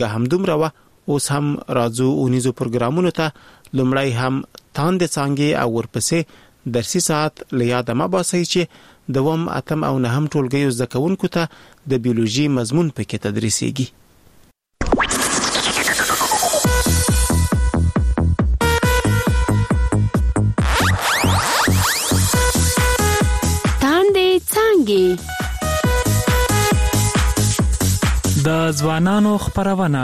همدومره وه. اوس هم راځو اونیزو پروګرامونو ته. لومړی هم تاندې څانګې او ورپسې درسي ساعت له یاده مه باسئ چې دوم، اتم او نهم ټولګیو زده کوونکو ته د بیولوژي مضمون پکې تدریسیږي. تاندې څانګې د ځوانانو خپرونه.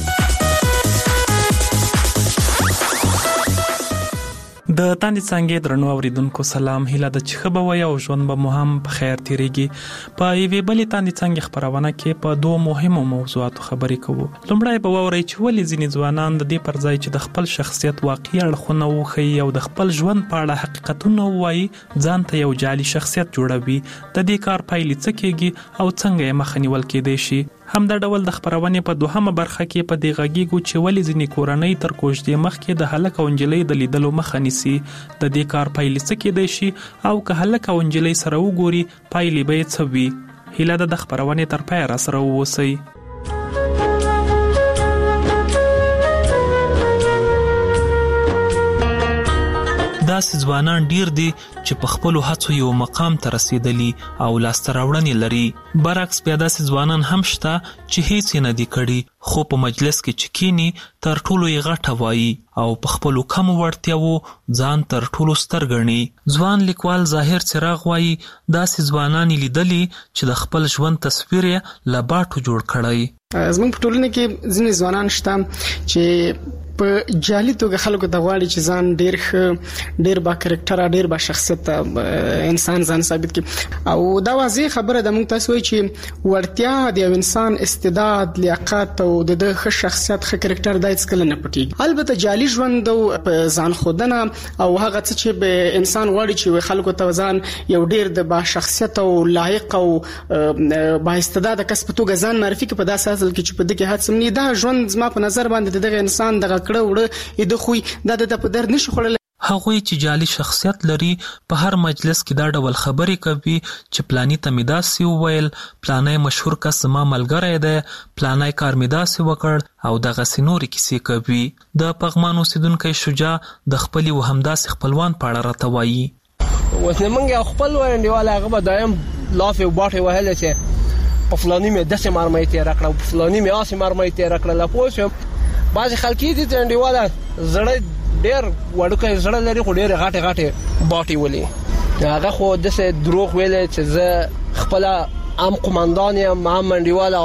د تاندې څانګې درنو اوریدونکو سلام. هیله ده چې ښه به وئ او ژوند به مو هم په خیر تیریږي. په یوې بلې تاندې څانګې خپرونه کې په دوه مهمو موضوعاتو خبرې کوو. لومړی به واورئ چې ولې ځینې ځوانان د دې پر ځای چې د خپل شخصیت واقعي اړخونه وښیي او د خپل ژوند په اړه حقیقتونه ووایي، ځان ته یو جعلي شخصیت جوړوي. د دې کار پایلې څه کېږي او څنګه یې مخه نیول کېدای شي. همدا ډول د خپرونې په دوهمه برخه کې په دې غږیږو چې ولې ځینې کورنۍ تر کوژدې مخکې د هلک او نجلۍ د لیدلو مخه نیسي. د دې کار پایلې څه کېدای شي او که هلک او نجلۍ سره وګوري پایلې به یې څه وي. هیله ده د خپرونې تر پایه راسره واوسئ. داسې ځوانان ډیر دي چې په خپلو هڅو یو مقام ته رسیدلی او لاسته راوړنې لري. برعکس بیا داسې ځوانان هم شته چې هیڅ یې نه دي کړي، خو په مجلس کې چې کینی تر ټولو یې غټه وایي او په خپلو کمو وړتیاوو ځان تر ټولو ستر ګڼي. ځوان لیکوال ظاهر څراغ وایي داسې ځوانان لیدلي چې د خپل ژوند تصویر یې له باټو جوړ کړی. زموږ په ټولنه کې ځینې ځوانان شته چې په جعلي توګه خلکو ته غواړي چې ځان ډیر ښه، ډیر با کرکټر، ډیر با شخصیت انسان ځان ثابت کړي. او دا واضح خبره ده، موږ تاسو وایي چې وړتیا د یو انسان استعداد، لیاقت او د ښه شخصیت، ښه کرکټر دا هیڅ کله نه پټیږي. البته جعلي ژوند او ځان خودنه او هغه څه چې به انسان غواړي چې خلکو ته ځان یو ډیر د با شخصیت او لایق او با استعداد کس په توګه ځان معرفي کړي په داسې حال کې چې په دغه حادثه نه دا ژوند زما په نظر باندې دغه انسان دغه کړه وړه د خوې د په در نشي خړل. هغوی چې جعلي شخصیت لري په هر مجلس کې دا ډول خبرې کوي چې پلانی ته مې داسې وویل، پلانی مشهور کس زما ملګری دی، پلانی کار مې داسې وکړ او دغسې نورې کیسې کوي. د پغمان اوسیدونکی شجاع د خپلې و همداسې خپلوان په اړه راته وایي. اوس موږ یو خپل وړاندیوال هغه به دایم لافې او باټې وهلې چې په فلاني مې داسې مرمۍ تېره کړه، په فلاني مې هسې مرمۍ تېره کړله. پوه شوم بعضې خلک دي چې انډیواله زړه ډېر وړوکی زړه لري خو ډېرې غټې غټې باټې ولي. هغه خو داسې دروغ ویلی چې زه خپله هم قمندان یم، هم انډیواله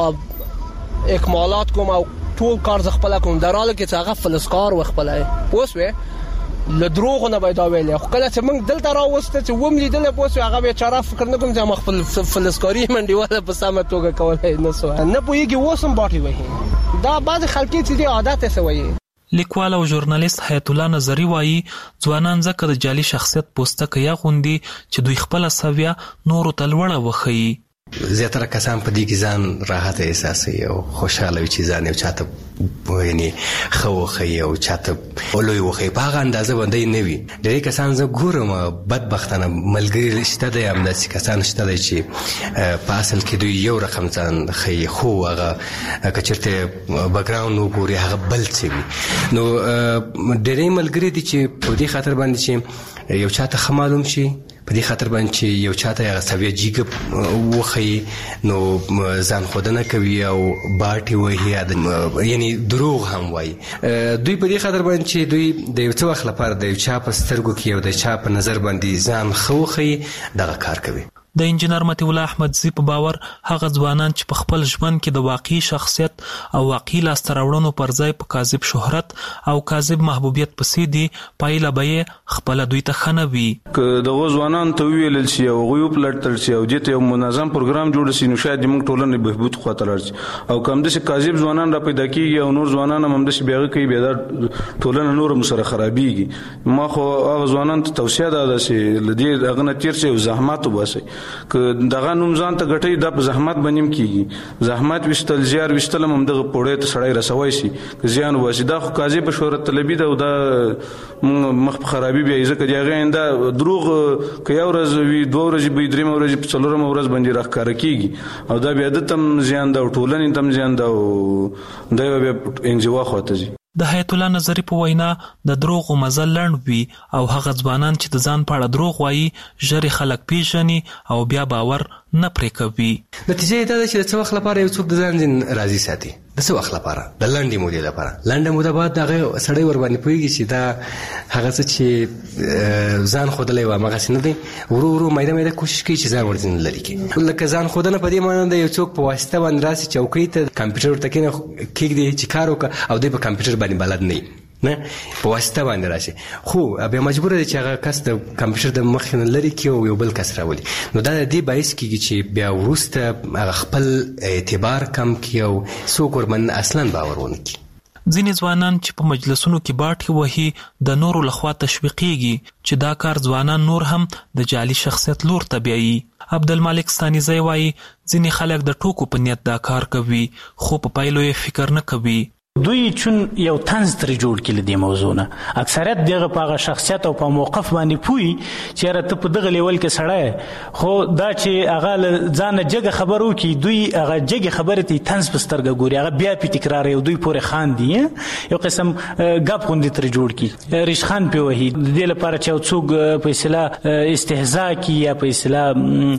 اکمالات کوم او ټول کار زه خپله کوم، در حاله کې چې هغه فلسکار و خپله. پوه شوې له دروغو نه به یې دا ویلی. خو کله چې موږ دلته راوسته چې وم لیدلی، پوه شوې هغه بیچاره فکر نه کوم چې ما خپل فلسکاري انډیواله په سمه توګه کولی نه سوه، نه پوهېږي اوس هم باټې وهي. دا بعضې خلکې چې دي عادت یې څه وایي. لیکوال او ژورنالیست حیات الله نظري وایي ځوانان ځکه د جعلي شخصیت پوستکی اغوندي چې دوی خپله سویه نورو ته لوړه وښیي. زیاتره کسان په دې کې ځان راحت احساسوي او خوشاله وي چې ځان یو چاته یعنی ښه وښیي او چاته لوی وښیي، په هغه اندازه باندې نه وي. ډېری کسان زه ګورم بدبختانه ملګري شته دی، همداسې کسان شته دی چې په اصل کې دوی یو رقم ځان ښیي، خو هغه که چېرته بکګراونډ وګوري هغه بل څه وي. نو ډېری ملګري دي چې په دې خاطر باندې چې یو چاته ښه معلوم شي، په دې خاطر باندې چې یو چاته هغه سویه جیګه وښیي، نو ځان ښودنه کوي او باټې وهي، یعنی دروغ هم وایي. دوی په دې خاطر باندې چې دوی د یو څه وخت لپاره د یو چا په سترګو کې او د چا په نظر باندې ځان ښه وښیي دغه کار کوي. د انجینر مطیع الله احمدزي په باور هغه ځوانان چې په خپل ژوند کې د واقعي شخصیت او واقعي لاسته راوړنو پر ځای په کاذب شهرت او کاذب محبوبیت پسې دي، پایله به یې خپله دوی ته ښه نه وي. که دغو ځوانانو ته وویلل شي او هغوی وپلټل شي او دې ته یو منظم پروګرام جوړ شي، نو شاید زموږ ټولنې بهبود خواته لاړ شي. او که همداسې کاذب ځوانان را پیدا کېږي او نور ځوانان هم همداسې بیا هغه کوي، بیا دا ټولنه نور هم سره خرابېږي. ما خو هغه ځوانانو ته توصیه ده چې له دې هغه نه تېر شئ او زحمت وباسئ. ک دغه نوم ځان ته غټي د زحمت بنیم کیږي زحمت وشتل زیار وشتل هم دغه پوړې ته سړی رسوي شي زیان واسي دا خو قاضي په شهرت طلبي دا مخ خرابي بیا ځکه دی هغه انده دروغ ک یو ورځ وی دوه ورځې به درې ورځې په څلورم ورځ باندې راخاره کیږي او دا بیا د تم زیان دا ټولنې تم زیان دا دا بیا انزوا خواته زی د حیات الله نظری په وینا د دروغ مزل لړن وي او هغه ځوانان چې د ځان په اړه دروغ وایي ژر خلک پیژني او بیا باور نه پرې کوي. نتیجه دا ده چې د څه وخت لپاره یو څوک د ځان راضي ساتي د څه وخت لپاره د لنډې مودې لپاره لنډه موده بعد دغه سړی ور باندې پوهېږي چې دا هغه څه چې ځان ښودلی و همغسې نه دی ورو ورو میده میده کوشش کوي چې ځان ورځنې لرې کړي لکه ځان ښودنه په دې معنی ده یو څوک په واسطه باندې راسي چوکۍ ته کمپیوټر ورته کېږدي چې کار وکړه او دی په کمپیوټر باندې بلد نه نه په واسطه باندې راشي خو بیا مجبور دی چې هغه کس د کمپیوټر د مخې نه لرې کړي او یو بل کس راولي نو دا د دې باعث کېږي چې بیا وروسته هغه خپل اعتبار کم کړي او څوک ورباندې اصلا باور ونه کړي. ځینې ځوانان چې په مجلسونو کې باټې وهي د نورو لخوا تشویقېږي چې دا کار ځوانان نور هم د جعلي شخصیت لور ته بیایي. عبدالمالک ستانیزی وایي ځینې خلک د ټوکو په نیت دا کار کوي خو په پایلو یې فکر نه کوي. دوی چون یو طنز ترې جوړ کړي دې موضوع نه اکثریت دغه په هغه شخصیت او په موقف باندې پوي چې را ته په دغه لیول کې سړی خو دا چې هغه ځان جګه خبر وکړي دوی هغه جګه خبره ته طنز په سترګه ګوري هغه بیا په تکرار یو دوی پورې خاندي یو قسم غپ غوندې ترې جوړ کړي ریشخان په وهي د دې لپاره چې څوک په اصطلاح استهزاء کوي یا په اصطلاح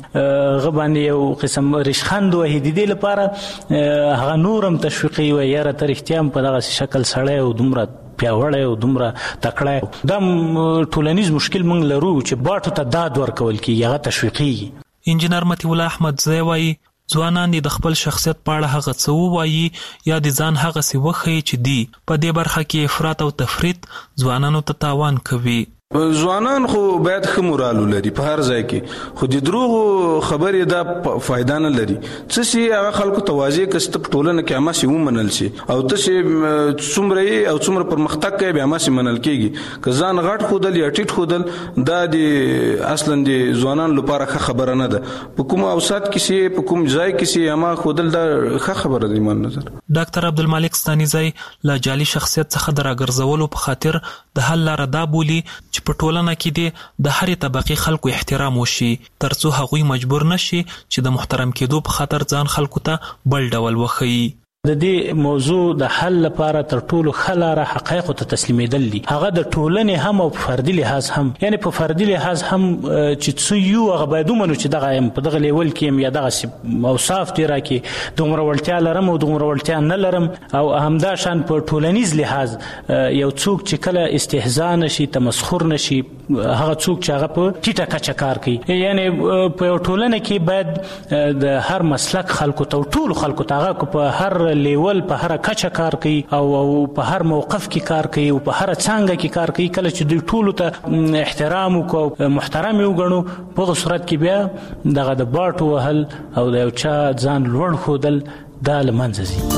غبانې یو قسم ریشخان وهي د دې لپاره هغه نورم تشویقي وي یا تر اختیام په دغه شکل سړی او دومره پیاوړی او دومره تکړه دا ټولنیز مشکل موږ لرو چې باټو ته داد ورکول کېږي هغه تشویقېږي. انجینر مطیع الله احمدزی وایي ځوانان د خپل شخصیت په اړه هغه څه ووایي یا د ځان هغسې وښیي چې دی په دې برخه کې افراط او تفریط ځوانانو ته تاوان کوي. ځوانان خو باید ښه مورال ولري په هر ځای کې خو د دروغو خبرې دا فایده نه لري څه چې هغه خلکو توازی کسته په ټولنه کې هماسې ومنل شي او ته چې څومره یې او څومره پرمختګ کوي بیا هماسې منل کېږي که ځان غټ ښودل یا ټیټ ښودل دا د اصلا د ځوانانو لپاره ښه خبره نه ده په کوم اوسط کې چې په کوم ځای کې چې هما ښودل دا ښه خبره ده ایمان نظر. ډاکټر عبدالمالک ستانیزی له جعلي شخصیت څخه د راګرځولو په خاطر د حل لاره دا بولي چې په ټولنه کې د هرې طبقې خلکو احترام وشي ترڅو هغوی مجبور نشي چې د محترم کېدو په خاطر ځان خلکو ته بل ډول وښیي. د دې موضوع د حل لپاره تر ټولو ښه لاره حقایقو ته تسلیمېدل دي هغه د ټولنې هم او په فردي لحاظ هم یعنې په فردي لحاظ هم چې څه یو هغه باید ومنو چې دغه یم په دغه لیول کې یم یا دغسې اوصاف دې راکړي دومره وړتیا لرم او دومره وړتیا نه لرم او همدا شان په ټولنیز لحاظ یو څوک چې کله استهزاء نشي تمسخر نشي هغه څوک چې هغه په ټیټه کچه کار کوي یعنې په یو ټولنه کې باید د هر مسلک خلکو ته ټولو خلکو ته هغه په هر لیول په هر کچه کار کوي او په هر موقف کې کار کوي او په هر څانګه کې کار کوي کله چې دوی ټولو ته احترام وکړو محترم یې وګڼو په هغه صورت کې بیا دغه د باټو وهل او د یو چا ځان لوړ ښودل دا له منځه ځي.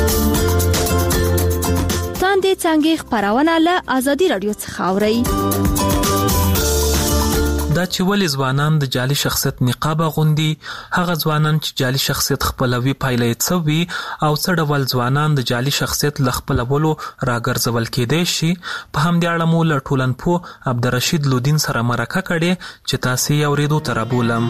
تاندې څانګې خپرونه له ازادي راډیو څخه اورئ. دا چې ولې ځوانان د جعلي شخصیت نقاب اغوندي هغه ځوانان چې جعلي شخصیت خپلوي پایله یې څه وي او څه ډول ځوانان د جعلي شخصیت له خپلولو راګرځول کېدای شي په همدې اړه مو له ټولنپوه عبدالرشید لودین سره مرکه کړې چې تاسې یې اورېدو ته رابولم.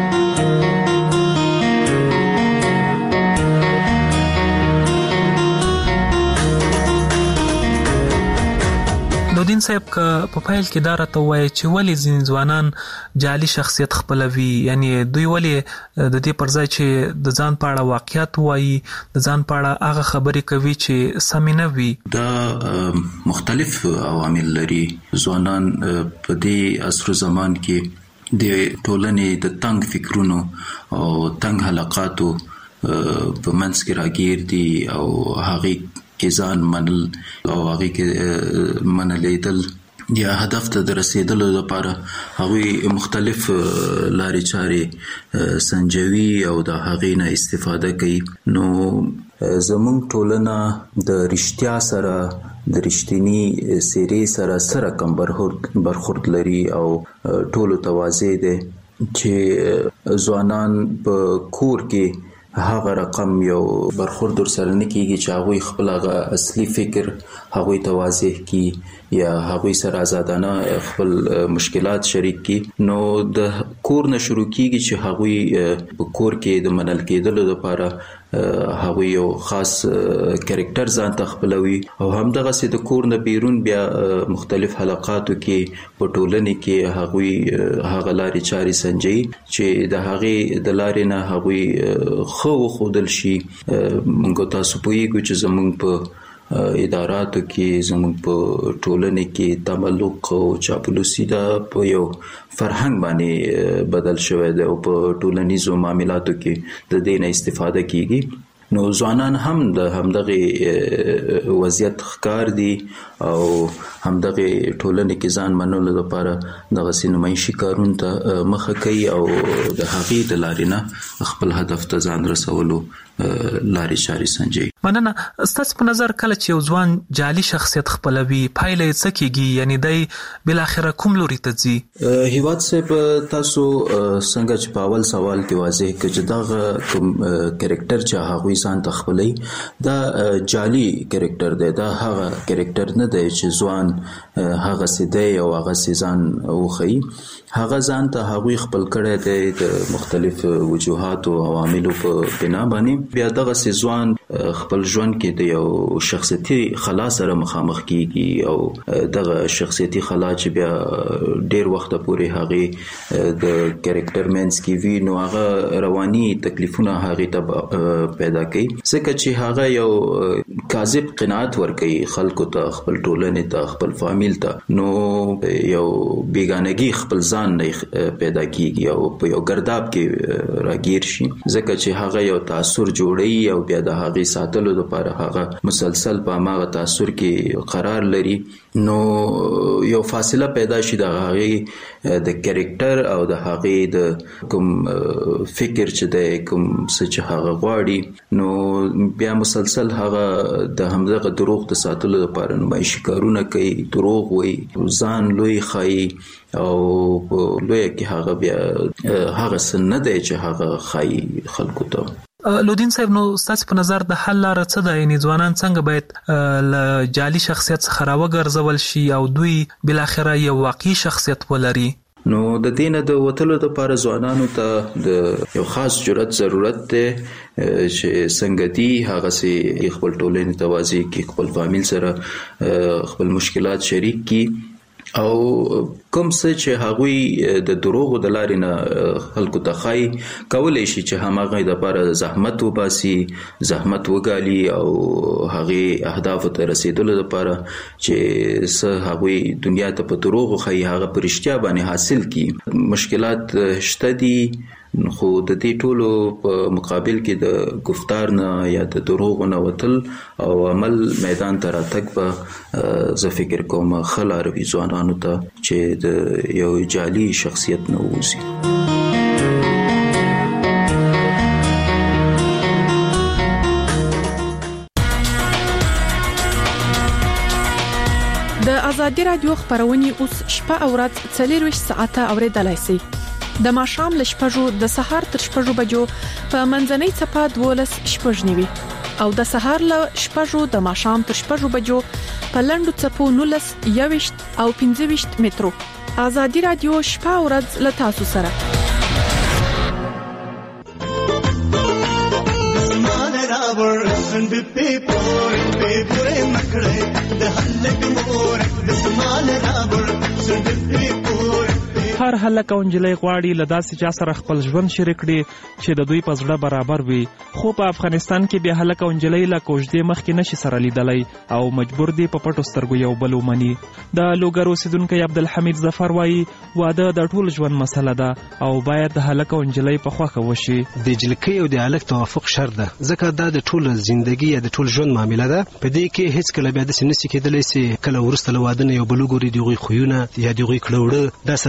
لودین صاحب که په پیل کې دا راته ووایي چې ولې ځینې ځوانان جعلي شخصیت خپلوي یعنی دوی ولې د دې پر ځای چې د ځان په اړه واقعیت وایي د ځان په اړه هغه خبرې کوي چې سمې نه وي. دا مختلف عوامل لري. ځوانان په دې عصر زمان کې د ټولنې د تنګ فکرونو او تنګ حلقاتو په منځ کې راګیر دي او هغې کې ځان منل او هغې کې منلیدل یا هدف ته د رسیدلو لپاره هغوی مختلف لارې چارې سنجوي او د هغې نه استفاده کوي. نو زموږ ټولنه د رښتیا سره د رښتینی څیرې سره رقم برخورد لري او ټولو ته واضح دی چې ځوانان په کور کې هغه رقم یو برخورد سره نه کیږي چې هغه خپل هغه اصلي فکر هغه ته واضح کی یا هغه سره آزادانه خپل مشکلات شریک کی. نو د کور نه شروع کیږي چې هغه په کور کې د منل کېدلو لپاره هغه یو خاص کریکټر ځان ته خپلوي او همدغه سي د کور نه بیرون بیا مختلف حلقاتو کې په ټولنه کې هغه لارې چاري سنجي چې د هغه د لارې نه هغه خو خودل شي. موږ تاسو پوهیږو چې زموږ په اداراتو کې زموږ په ټولنه کې تملق او چاپلوسي دا په یو فرهنګ باندې بدل شوی دی او په ټولنیزو معاملاتو کې د دې نه استفاده کیږي. نو ځوانان هم د همدغه وضعیت ښکار دي او همدغه ټولنې کې ځان منلو لپاره دغه سینمایي کارونو ته مخه کوي او د هغې د لارې نه خپل هدف ته ځان رسولو لارې چارې سنجي. مننه. ستاسو په نظر کله چې یو ځوان جعلي شخصیت خپلوي پایله یې څه کیږي؟ یعنی دی بالاخره کوم لوري ته ځي؟ هیواد صاحب تاسو څنګه چې په اول سوال کې واضح کړ چې دا کوم کریکټر چې هغه ځان ته خپلوي دا جعلي کریکټر دی. دا هغه کریکټر نه دی چې ځوان هغه سي او هغه سي ځان وخی. هغه ځان ته هغه خپل کړی دی د مختلف وجوهات او عواملو په بنا باندې. بیا دغه سي ځوان خپل ژوند کې د یو شخصیتي خلا سره مخامخ کیږي او دغه شخصیتي خلا چې بیا ډیر وخت پورې هغه د کریکټر مینس کې وی نو هغه رواني تکلیفونه هغه ته پیدا کوي ځکه چې هغه یو کاذب قناعت ورکوي خلکو ته خپل ټولنې ته خپل فامیل ته. نو یو بیگانگی خپل ځان نه پیدا کیږي او په یو ګرداب کې راګیر شي ځکه چې هغه یو تاثر جوړي او بیا د هغه ساتلو لپاره هغه مسلسل په هغه تاثر کې قرار لري. نو یو فاصله پیدا شي د هغه د کریکټر او د هغه د کوم فکر چې د کوم څه چې هغه غواړي نو بیا مسلسل هغه د همدغه دروغ د ساتلو لپاره نمایشي کارونه کوي. دروغ وایي ځان لوی خایي او لوی کې هغه بیا هغه سن نه دی چې هغه خایي خلکو ته. لودین صاحب نو ستاسو په نظر د حل لاره څه ده؟ یعنی ځوانان څنګه باید له جعلي شخصیت څخه راوګرځول شي او دوی بالاخره یو واقعي شخصیت ولري؟ نو د دینه د وتلو لپاره ځوانانو ته د یو خاص جرأت ضرورت دی چې څنګه دی هغه سي خپل ټولنې ته واضح کی خپل فامیل سره خپل مشکلات شریک کی او کوم څه چې هغوی د دروغو د لارې نه خلکو ته ښایي کولی شي چې هماغه دپاره زحمت وباسي زحمت وګالي او هغې اهدافو ته رسېدلو لپاره چې څه هغوی دنیا ته په دروغو ښایي هغه په رښتیا باندې حاصل کړي. مشکلات شته دي خو د دې ټولو په مقابل کې د گفتار نه یا د دروغو نه وتل او عمل میدان ته راتګ به زه فکر کوم ښه لاره وي ځوانانو ته چې د یو جعلي شخصیت نه ووځي. د ازادي رادیو خبرونه اوس شپه او ورځ 24 ساعته اوریدلای شئ. د ماښام ل شپږو د سهار تر شپږو بجو په منځنۍ صفه 12 شپږ نیوي او د سهار ل شپږو د ماښام تر شپږو بجو په لندو صفو 19 21 او 15 مترو. ازادي رادیو شپه او ورځ ل تاسو سره. هر هلک او نجلۍ غواړي له داسې چا سره خپل ژوند شریک کړي چې د دوی په زړه برابر وي، خو په افغانستان کې بیا هلک او نجلۍ له کوژدې مخکې نشي سره لیدلی او مجبور دي په پټو سترګو یو بل ومني. د لوګر اوسیدونکی عبدالحمید ظفر وایي واده د ټول ژوند مسله ده او باید د هلک او نجلۍ په خوښه وشي. د جلکۍ او د هلک توافق شرط ده، ځکه دا د ټول ژوندګي یا د ټول ژوند معامله ده. په دې کې هیڅ کله بیا داسې نشي کېدلی چې کله وروسته له واده نه یو بل وګوري د هغوی خویونه یا د هغوی کړه وړه دا سره تفاوت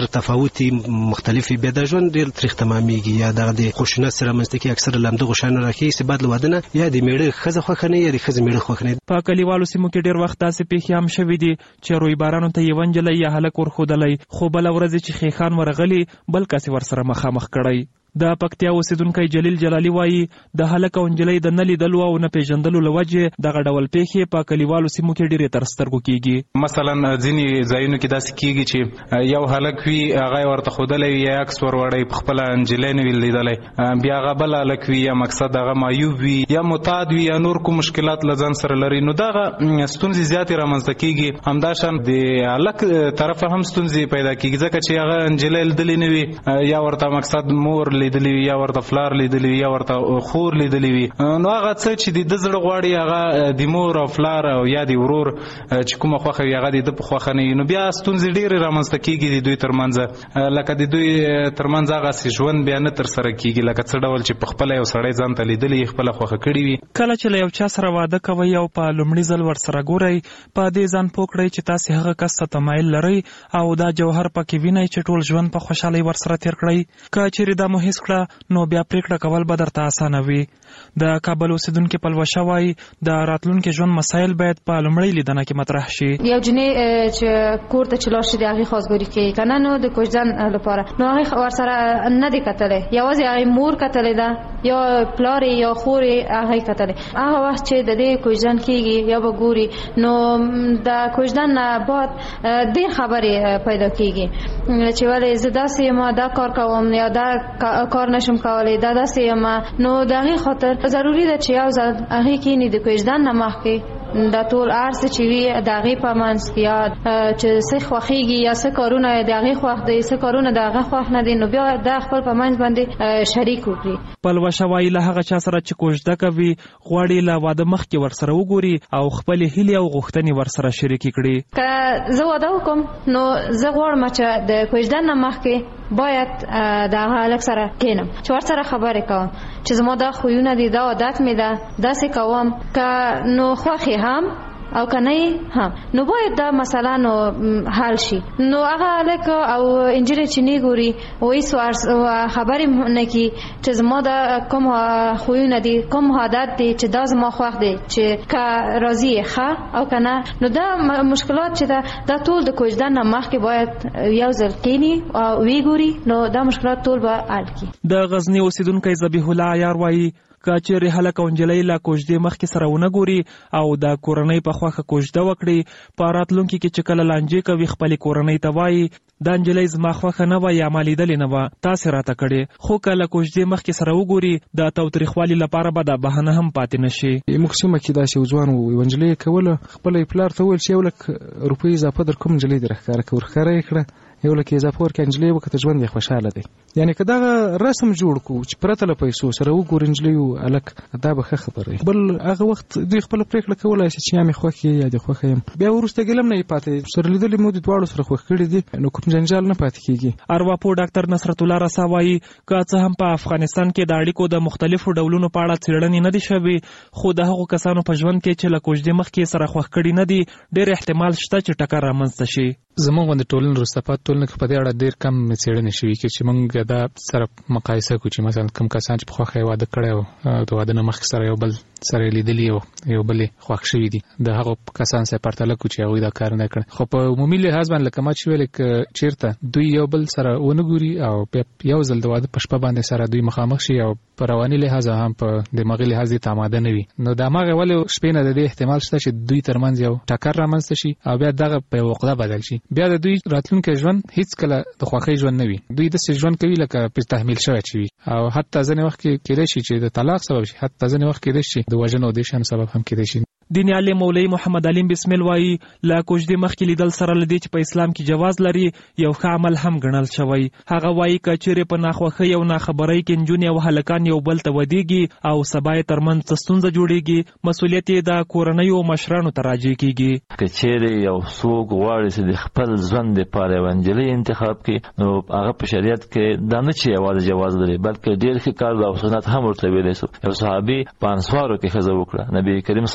بوتي مختلفي بیا د ژوند ډیر تاریخ تمامېږي یا د خوشنه سره منځته کې اکثر لمده غشان راکې چې بعد لودنه یا د میړه خزه خوخنه یا د خزه میړه خوخنه. په کلیوالو سیمو کې ډیر وخت داسې پیښې هم شوې دي چې روي بارانو ته یو انجلۍ یا هلک ورخودلای خو بل ورځ چې خیخان ورغلی بل کس ورسره مخامخ کړی. د پکتیا اوسیدونکو جلیل جلالی وایي د هلک او انجلۍ د نلی دلو او نه پیژندلو لوجه دغه ډول پیښې په کلیوالو سیمو کې ډېرې تر سترګو کیږي. مثلا ځینې ځایونو کې داسې کیږي چې یو هلک وي هغه ورته خودلې یا عکس وروړی په خپل انجلۍ نه ویل لیدلې بیا هغه بل هلک وي یا مقصد هغه معیوب وي یا معتاد وي یا نور کوم مشکلات لزان سره لري نو دغه ستونزې زیاتې رامنځته کیږي. همداشان د هلک طرفه هم ستونزې پیدا کیږي ځکه چې هغه انجلۍ لیدلې نه وي یا ورته مقصد مور لیدلی یا ورته فلار لیدلی یا ورته خور لیدلی وي نو هغه څه چې د زړه غواړي هغه د مور او فلار او یا د ورور چې کومه خوخه وي هغه د خوخه نه نو بیا ستونزې ډېرې رامنځته کیږي د دوی ترمنځ لکه د دوی ترمنځ هغه ژوند بیا نه تر سره کیږي لکه څه ډول چې په خپل یو سړی ځان ته لیدلی خپل خوخه کړی وي. کله چې له یو چا سره واده کوي او په لومړي ځل ورسره ګورئ په دې ځان پوه کړئ چې تاسې هغه کس ته تمایل لرئ او دا جوهر پکې وینئ چې ټول ژوند په خوشحالۍ ورسره تیر کړئ. که چیرې دا مو هېڅ کړه نو بیا پریکړه کول به درته اسانه وي. د کابل اوسیدونکي پلوشه وایي د راتلونکي ژوند مسایل باید په لومړۍ لیدنه کې مطرح شي. یو جنې چې کور ته چې لاړ شي د هغې خواستګاري کوي که نه نو د کوژدن لپاره نو هغې ورسره نه دی کتلی یوازې هغې مور کتلی ده یا پلار یا خور هغې کتلی هغه وخت چې د دې کوژدن کېږي یا به ګوري نو د کوژدن نه بعد ډېر خبرې پیدا کېږي چې ولې زه داسې یم دا کار کوم یا دا کار نشم کولی دا داسې یم نو د هغې خاطر ضروري ده چې یو ځل هغې کښېني د کوژدن نه مخکې دا ټول ارز چې وي د هغې په منځ کې یا چې څه خوښېږي یا څه کارونه د هغې خوښ دی څه کارونه د هغه خوښ نه دي نو بیا دا خپل په منځ باندې شریک وکړي. پلوشه وایي له هغه چا سره چې کوژده کوي غواړي له واده مخکې ورسره وګوري او خپلې هیلې او غوښتنې ورسره شریکې کړي. که زه واده وکړم نو زه غواړم چې د کوژدن نه مخکې باید د هغه هلک سره کښېنم چې ورسره خبرې کوم چې زما دا خویونه دي دا عادت مې ده داسې کوم که نو خوښ هم او کنه هم نو باید دا مثلا نو حل شي. نو هغه هلک او انجلۍ چې نه ګوري وایي خبرې نه کوي چې زما دا کوم خویونه دي کوم عادت دي چې دا زما خوښ دی چې که راضي یې ښه او که نه نو دا مشکلات چې دا ټول د کوژدن نه مخکې باید یو ځل کښېني او ویې ګوري نو دا مشکلات ټول به حل کړي. د غزني اوسیدونکی ذبیح الله عیار وایي که چیرې هلک او نجلۍ له کوژدې مخکې سره ونه ګوري او د کورنۍ په خوښه کوژده وکړي په راتلونکي کې چې کله لانجې کوي خپلې کورنۍ ته وایي دا نجلۍ زما خوښه نه وه یا ما لیدلې نه وه تاسې راته کړې خو که له کوژدې مخکې سره وګوري د تاوتریخوالي لپاره به دا بهانه هم پاتې نه شي. موږ سیمه کې داسې یو ځوان و یوه نجلۍ یې کوله خپله یې پلار ته وویل چې 1 لک روپۍ اضافه در کوم نجلۍ دې راښکاره کړه ورښکاره یې کړه 1 لک اضافه ورکړه نجلۍ وکړه ژوند یې خوشحاله دی. یعنې که دغه رسم جوړ کړو چې پرته له پیسو سره وګوري نجلۍ او هلک دا به ښه خبره وي. بل هغه وخت دوی خپله پرېکړه کولی شي چې یا مې خوښ یې یا دې خوښه یم بیا وروسته ګیله هم نه یې پاتې سره لیدلې مو د دواړو سره خوښ کړي دي نو کوم جنجال نه پاتې کېږي. ارواپوه ډاکټر نصرت الله رسا وایي که څه هم په افغانستان کې د اړیکو د مختلفو ډولونو په اړه څېړنې نه دي شوې خو د هغو کسانو په ژوند کې چې له کوژدې مخکې سره خوښ کړي نه دي ډېر احتمال شته چې ټکر رامنځته شي. زموږ غوندې ټولنې وروسته پاتې ټولنه کې په دې اړه ډېر کم څېړنې شوي چې موږ دا سره مقایسه کړو چې مثلا کوم کسان چې په خوښه یې واده کړی او د واده نه مخکې سره یو بل سره یې لیدلي او یو بل یې خوښ شوي دي د هغو کسان سره پرتله کړو چې هغوی دا کار نه کړی. خو په عمومي لحاظ باندې لکه ما چې ویلې که چېرته دوی یو بل سره ونه ګوري او یو ځل د واده په شپه باندې سره دوی مخامخ شي او په رواني لحاظ هم په دماغي لحاظ دې ته آماده نه وي نو د هماغې ولې شپې نه د دې احتمال شته چې دوی ترمنځ یو ټکر رامنځته شي او بیا دغه په یوه عقده بدل شي. بیا د دوی راتلونکی ژوند هیڅ کله د خوښۍ ژوند نه وي دوی داسې ژوند کوي لکه پرې تحمیل شوی چې وي او حتی ځینې وخت کې کېدای شي چې د طلاق سبب شي حتی ځینې وخت کېدای شي د وژنې او دې شیانو سبب هم کېدای شي. دیني عالم مولوي محمد علیم بسمل وایي له کوژدې مخکې لیدل سره له دې چې په اسلام کې جواز لري یو ښه عمل هم ګڼل شوی. هغه وایي که چیرې په ناخوښۍ او ناخبرۍ کې نجونې او هلکان یو بل ته ودېږي او سبا یې ترمنځ څه ستونزه جوړېږي مسؤلیت یې د کورنیو مشرانو ته راجع کېږي. که چیرې یو څوک غواړي چې د خپل ژوند دپاره یوه نجلۍ انتخاب کړي نو هغه په شریعت کې دا نه چې یوازې جواز لري بلکې ډېر ښه کار او سنت هم ورته ویلی شو. یو صحابي په انصارو کې ښځه وکړه نبي کریم صلی الله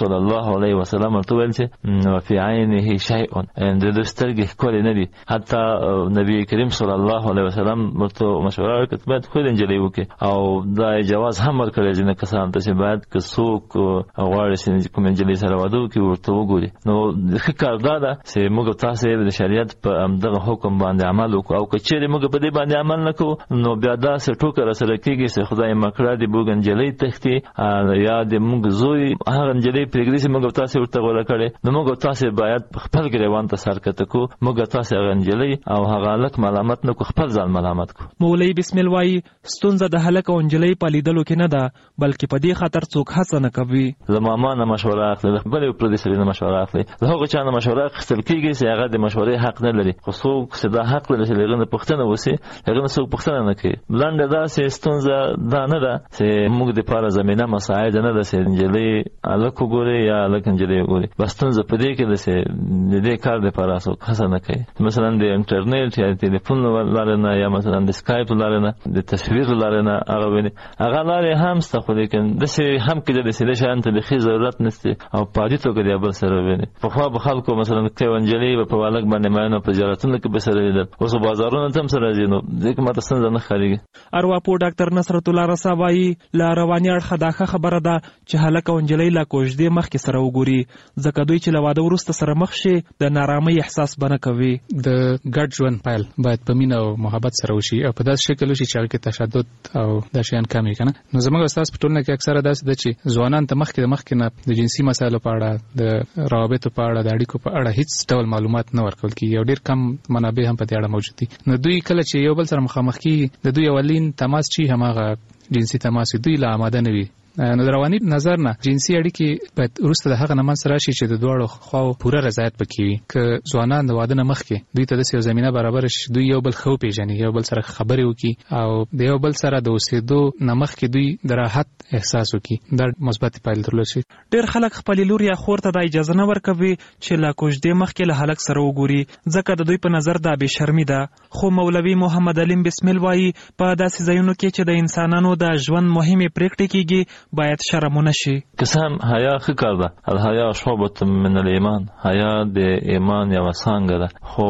الله علیه وسلم ورته ویل چې وفي عینه شیء د سترګې کول نه دي. حتی نبی کریم صلی الله علیه وسلم ورته مشوره ورکړه باید خو انجلۍ وکړي او دا جواز هم ورکړی چې نه کسان ته چې باید که څوک غواړي چې کوم انجلۍ سره واده وکړي ورته وګوري. نو ښه کار دا ده چې موږ تاسو د شریعت په همدغه حکم باندې عمل وکړو او که چیرې موږ په دې باندې عمل نه کوو نو بیا داسې ټوکه راسره کېږي چې خدای مکړه د موږ انجلۍ تښتي یا د موږ زوی هغه انجلۍ پرېږدي چې موږ تاسو ورته غوره کړی. نو موږ تاسو باید خپل ګریوان ته سر کته کو موږ تاسو هغه انجلۍ او هغه هلک ملامت نه کو خپل ځان ملامت کو. مولوی بسم الله وايي ستونزه د هلک او انجلۍ په لیدلو کې نه ده بلکې په دې خاطر څوک هڅه نه کوي. زموږ نه مشوره اخلي بلې پر دې سره نه مشوره اخلي له هغه چا نه مشوره اخیستل کېږي چې هغه د مشورې حق نه لري. خو څوک چې دا حق لري چې هغه نه پوښتنه وشي هغه نه څوک پوښتنه نه کوي. بلنډ دا چې ستونزه دا نه ده چې موږ د پاره زمينه مساعد نه ده چې انجلۍ هلک وګوري یا هلک انجلۍ وګوري. بس ستونزه په دې کې ده چې د دې کار د پاره څوک هڅه نه کوي. مثلا د انټرنیټ یا ټلیفون لاره نه یا مثلا د سکایپ لاره نه د تصویر لاره نه هغه ویني هغه لاره هم ست خو لیکن د څه هم کې د څه شان ته د ضرورت نشته او پاتې توګه دی بل سره ویني. په خو به خلکو مثلا کې انجلۍ په والک باندې ماینه په جراتونه کې به سره لیدل اوس بازارونه تم سره راځي. نو ځکه ماته څنګه نه خاريږي. ارواپو ډاکټر نصرت الله رسا وايي لا رواني اړه داخه خبره ده چې هلک او انجلۍ لا کوژدې مخ کې سره وګوري ځکه دوی چې لواده ورسته سره مخ شي د نارامۍ احساس بنه کوي. د ګډ ژوند پایل باید په مینه او محبت سره وشي او په داسې شکل وشي چې هغه کې تشدد او د شیان کمی کنه. نو زموږ استاد په ټولنه کې اکثره داسې ده چې ځوانان ته مخکې نه د جنسي مسایلو په اړه د روابطو په اړه د اړیکو په اړه هیڅ ډول معلومات نه ورکول کیږي او ډیر کم منابع هم په دې اړه موجود دي. نو دوی کله چې یو بل سره مخامخ کیږي د دوی اولین تماس چې هماغه جنسي تماس دوی لا آماده نه وي. نو رواني نظر نه جنسي اړیکې باید وروسته د هغه نه منځ راشي چې د دواړو خواو پوره رضایت پکې وي. که ځوانان د واده نه مخکې دوی ته داسې یو زمینه برابره شي دوی یو بل ښه وپېژني یو بل سره خبرې وکړي او د یو بل سره د اوسېدو نه مخکې دوی د راحت احساس وکړي دا مثبت پایلې درلود شي. ډېر خلک خپلې لور یا خور ته دا اجازه نه ورکوي چې لا کوژدې مخکې له هلک سره وګوري ځکه د دوی په نظر دا بېشرمي ده. خو مولوي محمد علیم بسم الله وايي په داسې ځایونو کې چې د انسانانو د ژوند مهمې پرېکړې کېږي باید شرم نشي. کسان حیا ښه کار ده. الحیا شعبة من الایمان حیا د ایمان یو څنګه ده. خو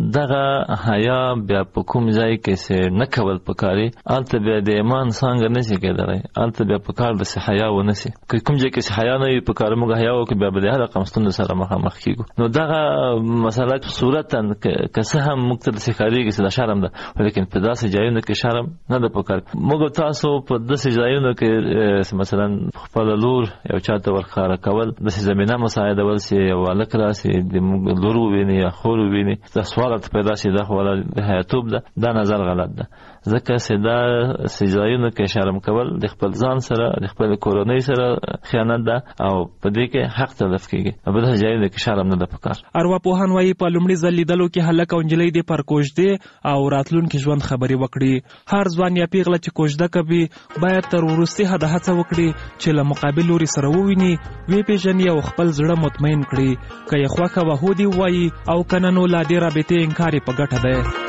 دغه حیا بیا په کوم ځای کې چې نه کول پکاري البته بیا د ایمان څنګه نشي کېدلی. البته بیا په کار د حیا و نشي کوم ځای کې حیا نه وي په کار موږ حیا وکړو بیا به د هر قمستون سره مخامخ کیږو. نو دغه مسله صورتا که څه هم موږ ته ښکارېږي چې دا شرم ده ولیکن په داسې ځایونو کې شرم نه ده پکار. موږ تاسو په داسې ځایونو کې مثلا خپل لور یو چاته ورخاره کول د زمينه مساعدول چې یو الک راسي د لور ویني یا خور ویني د سوال پیدا شي د خپل حیاتوب ده دا نظر غلط ده. ځکه چې دا سجایونو کې شرم کول د خپل ځان سره د خپل کورنۍ سره خیانت ده او په دې کې حق تلف کیږي. په دې ځای کې شرم نه ده پکار. ارواپوهان وايي په لومړي ځل لیدلو کې هلک او انجلۍ د پر کوژدې او راتلونکي ژوند خبرې وکړي. هر ځوان یا پیغله چې کوژده کوي باید تر وروستي حد هڅه وکړي چې له مقابل لوري سره وویني وی پیژني او خپل زړه مطمئن کړي. که یې خوښه وه هودي وایي او کنه نو لا دې رابطې انکار یې په ګټه دی.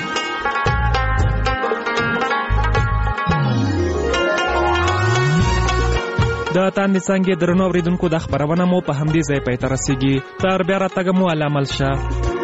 د تاندې څانګې درنو اوریدونکو د خبرونه مو په همدې ځای پای ته رسیږي. تر بیا راتګ مو الله مل شه.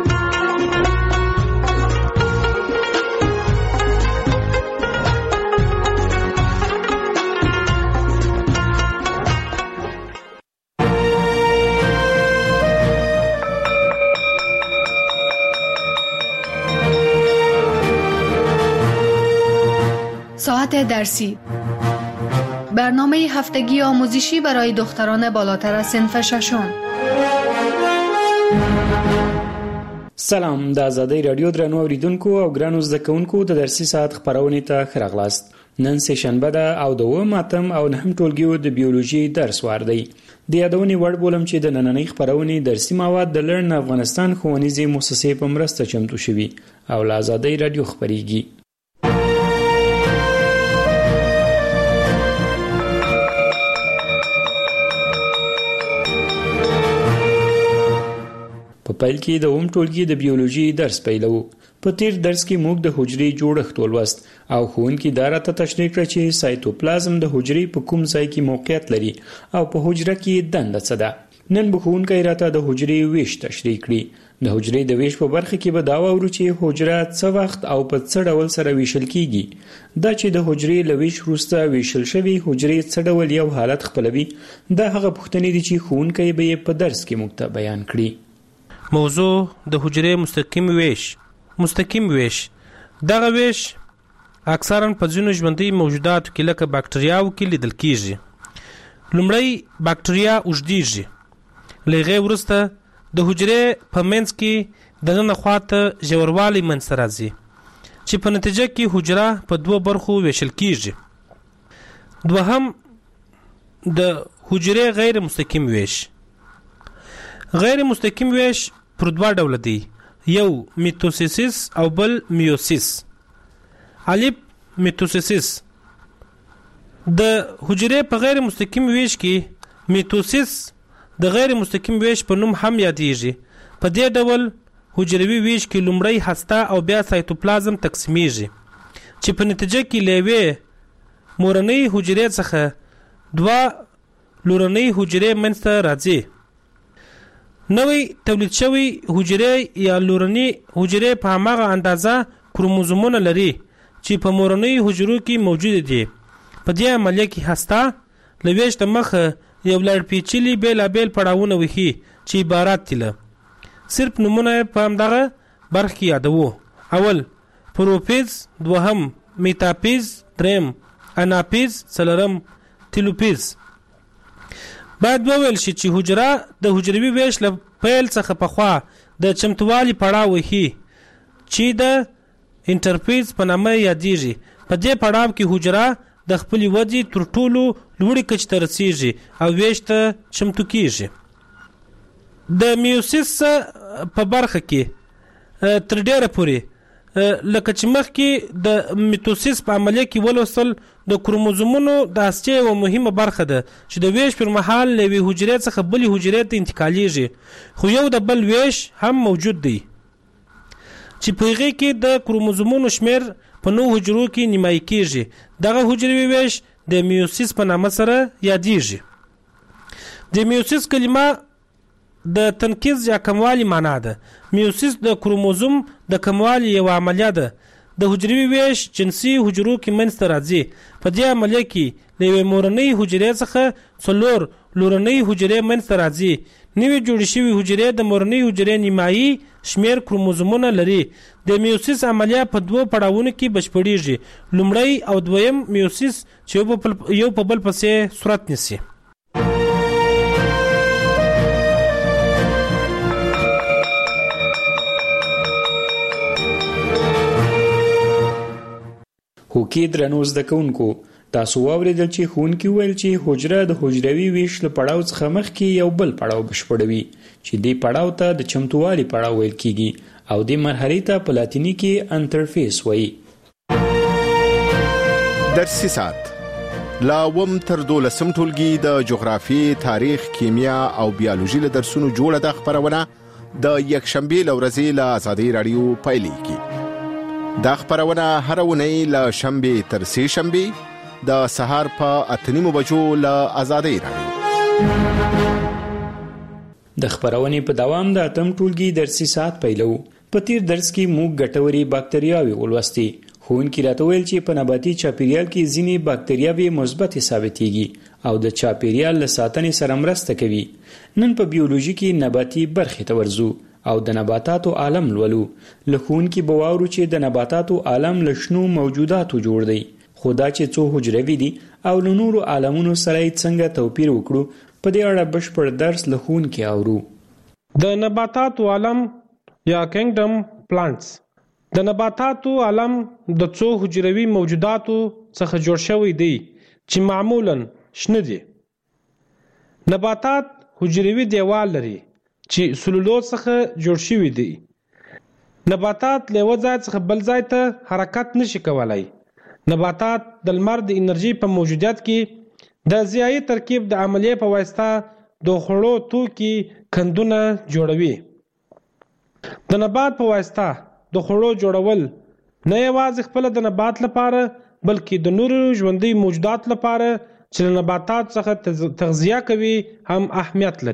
ساعت درسی برنامه هفتگی آموزشی برای دختران بالاتر از صنف ششم. سلام، د آزادۍ رادیو درنو اوریدونکو او ګرانو زده کوونکو د درسي ساعت خبرونې ته ښه راغلاست. نن سه شنبه ده او د 9 او 9 ټولګیو د بیولوژي درس وار دی. د یادونې وړ بولم چې د نننۍ خبرونې درسي مواد د لرن افغانستان ښوونیزې مؤسسې په مرسته چمتو شوي او له آزادۍ رادیو خبرېږي. په پیل کې د اوم ټولګي د بیولوژي درس پیلو. په تیر درس کې موږ د حجرې جوړښت ولوست او ښوونکي دا راته تشریح کړه چې سایتوپلازم د حجرې په کوم ځای کې موقعیت لري او په حجره کې دنده څه ده. نن به ښوونکی راته د حجرې ویش تشریح کړي. د حجرې د ویش په برخه کې به دا واورو چې حجره څه وخت او په څه ډول سره ویشل کیږي. دا چې د حجرې له ویش وروسته ویشل شوي حجرې څه ډول یو حالت خپلوي، دا هغه پوښتنې دي چې ښوونکی به یې په درس کې موږ ته بیان کړي. موضوع د حجرې مستقیم ویش. مستقیم ویش دغه ویش اکثرا په ځینو ژوندي موجوداتو کې لکه باکتریاو کې لیدل کیږي. لومړی باکتریا اوږدیږي، له هغې وروسته د حجرې په منځ کې دننه خواته ژوروالی منځته راځي چې په نتیجه کې حجره په دوه برخو ویشل کیږي. دوهم د حجرې غیر مستقیم ویش. غیر مستقیم ویش پر دوه ډوله دی، یو میتوسیس او بل میوسیس. الف میتوسیس. د حجرې په غیر مستقیم ویش کې میتوسیس د غیر مستقیم ویش په نوم هم یادیږي. په دې ډول حجروي ویش کې لومړی هسته او بیا سایتوپلازم تقسیمیږي چې په نتیجه کې له یوې مورنۍ حجرې څخه دوه لورنۍ حجرې منځته راځي. نوی تولید شوی حجرې یا لورنۍ حجرې په هماغه اندازه کروموزومونه لري چې په مورنۍ حجرو کې موجود دي. په دې عملیه کې هسته له ویش د مخه یو لړ پیچلي بیلابیل پړاوونه وښي چې عبارت دي له صرف نومونه په همدغه برخه کې یادوو. اول پروفیز، دوهم میتاپیز، دریم اناپیز، څلورم تیلوپیز. باید وویل شي چې حجره د حجروي ویش له پیل څخه پخوا د چمتووالي پړاو وښي چې د انټرفیز په نامه یادیږي. په دې پړاو کې حجره د خپل ودې تر ټولو لوړې کچې ته رسیږي او ویش ته چمتو کیږي. د میوسیس په برخه کې تر ډیره پورې لکه چې مخکې د میتوسیس په عملیه کې ولوستل د کروموزومونو د هستې یوه مهمه برخه ده چې د ویش پر مهال له یوې حجرې څخه بلې حجرې ته انتقالیږي، خو یو د بل ویش هم موجود دی چې په هغې کې د کروموزومونو شمیر په 9 حجرو کې نیمایي کیږي. دغه حجروي ویش د میوسیس په نامه سره یادیږي. د میوسیس کلمه د تنقیز یا کموالی معنا ده. میوسیس د کروموزوم د کموالی یو عملیه ده. د حجروي ویش جنسي حجرو کې منځته راځي. په دې عملیه کې له یوې مورنۍ حجرې څخه 4 لورنۍ حجرې منځته راځي. نوې جوړې شوې حجرې د مورنۍ حجرې نیمایي شمیر کروموزومونه لري. د میوسیس عملیه په دوه پړاوونو کې بشپړیږي، لومړی او دویم میوسیس چې یو په بل پسې صورت نیسي. هوکې درنو زده کوونکو، تاسو واورېدل چې ښوونکي وویل چې حجره د حجروي ویش له پړاو څخه مخکې یو بل پړاو بشپړوي چې دې پړاو ته د چمتووالي پړاو ویل کیږي او دې مرحلې ته په لاتیني کې انټرفیس وایي. درسي ساعت لا وم تر 12 ټولګي د جغرافي، تاریخ، کیمیا او بیولوژي له درسونو جوړه د خبرونه د یکشنبه لورځي له آزادۍ رادیو پایلیږي. دا خبرونه هر ونی له شنبه تر سه شنبه د سهار په 8:30 بجو له آزادۍ رادیو. د خبرونې په دوام د اتم ټولګي درسي ساعت پیلو. په تیر درس کې موږ ګټوري باکتریاوې ولوستې. ښوونکي راته ویل چې په نباتي چاپیریال کې ځینې باکتریاوې مثبتې ثابتېږي او د چاپیریال له ساتنې سره مرسته کوي. نن په بیولوژي کې نباتي برخې ته ورځو او د نباتاتو عالم لولو. له ښوونکي به واورو چې د نباتاتو عالم له شنو موجوداتو جوړ دی، خو دا چې څو حجروي دي او له نورو عالمونو سره یې څنګه توپیر وکړو، په دې اړه بشپړ درس له ښوونکي اورو. د نباتاتو عالم یا کینګډم پلانټس. د نباتاتو عالم د څو حجروي موجوداتو څخه جوړ شوی دی چې معمولاً شنه دي. نباتات حجروي دیوال لري چې سلولوز څخه جوړ شوی دی. نباتات له یو ځای څخه بل ځای ته حرکت نشي کولای. نباتات د لمر د انرژي په موجودیت کې د ضیایي ترکیب د عملیې په واسطه د خوړو توکي کندونه جوړوي. د نبات په واسطه د خوړو جوړول نه یوازې خپل د نبات لپاره بلکې د نورو ژوندي موجودات لپاره چې له نباتات څخه تغذیه کوي هم اهمیت لري.